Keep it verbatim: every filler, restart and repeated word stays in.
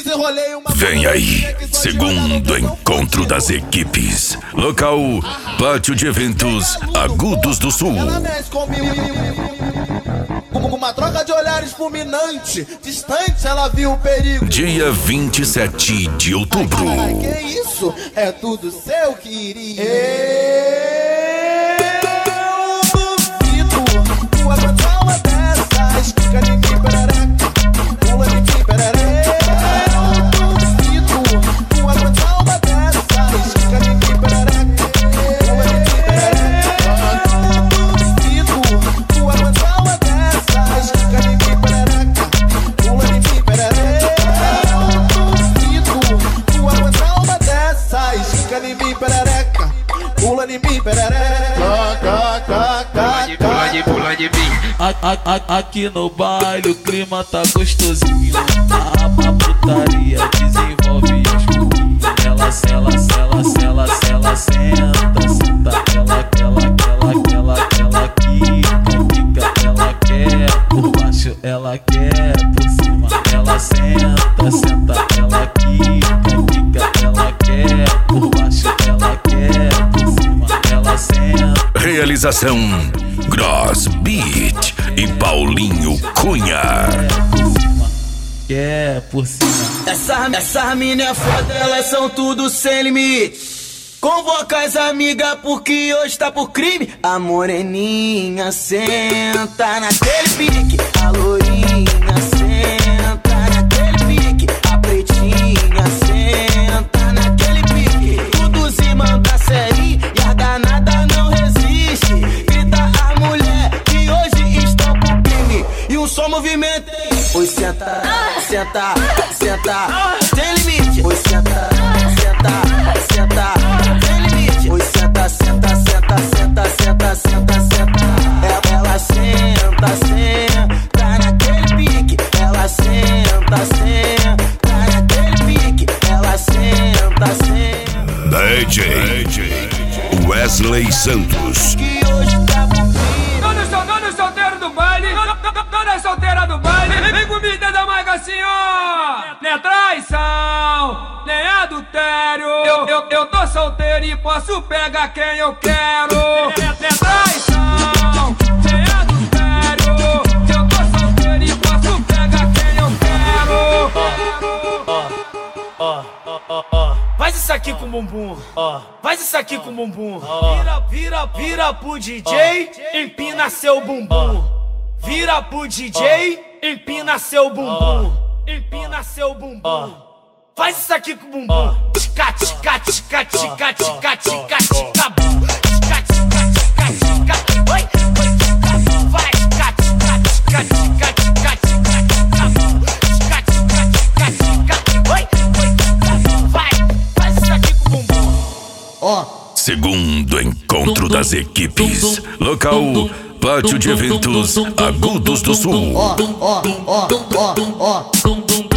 desenrolei uma... Vem aí, segundo encontro das equipes. Local, Pátio de Eventos Agudos do Sul. Ela mexe comigo, com uma troca de olhares fulminante. Distante ela viu o perigo. Dia vinte e sete de outubro. Ai, que isso? É tudo seu, querido. Eu duvido tu aguentar uma dessas. Fica em mim, perereca. Pula em mim, perereca. Eu duvido tu aguentar uma dessas. Fica em mim, perereca. Pula em mim, perereca. Eu duvido tu aguentar uma dessas. Fica em mim, perereca. Pula em mim, perereca. Eu duvido tu aguentar uma dessas. Fica em mim, perereca. Pula em mim, perereca. Pula de, pula de mim. A, a, a, aqui no baile o clima tá gostosinho. A, a putaria desenvolve as corinhas. Ela, ela, ela, ela, ela, senta, senta. Ela, ela, ela, ela, ela quica, quica. Ela quer por baixo, ela quer por cima. Ela senta, senta. Ela quica, quica. Ela quer por baixo, ela quer por cima. Ela senta. Realização Gross Beat e Paulinho Cunha. Quer por cima. Essa, essa mina é foda, elas são tudo sem limite. Convoca as amigas porque hoje tá por crime. A moreninha senta naquele pique. A loirinha senta naquele pique. A pretinha senta naquele pique. Tudo se manda sério e a danada não resiste. Grita a mulher que hoje estão pro crime. E um só movimento. Oi, senta, senta, senta, sem limite. Oi, senta, senta, senta, sem limite. Oi, senta, senta, senta, senta, senta, senta, senta. Ela, ela senta, senta naquele pique. Ela senta, senta naquele pique. Ela senta, senta. D J Wesley Santos. Que hoje tá pro crime. Todos são donos solteiros do baile. Toda solteira do baile. Vem comigo da marca assim, ó. Nem é traição, nem é adultério. Eu, eu, eu tô solteiro e posso pegar quem eu quero. Nem é traição, nem é adultério. Eu tô solteiro e posso pegar quem eu quero. Ó, ó, ó, ó. Faz isso aqui com o bumbum, ó. Faz isso aqui com o bumbum. Vira, vira, vira pro D J, empina seu bumbum. Vira pro D J, empina seu bumbum. Empina seu bumbum. Faz isso aqui com o bumbum. Tica, tica, tica, tica, tica, tica, tica, bum. Tica, tica, tica, tica. Oi, oi, tica. Vai, tica, tica, tica, tica, tica, tica, bum. Tica, tica, tica, tica. Oi, oi, tica. Vai, faz isso aqui com o bumbum. Ó, Segundo encontro das equipes. Local, Pátio de Eventos Agudos do Sul. ó, ó, ó, ó, ó.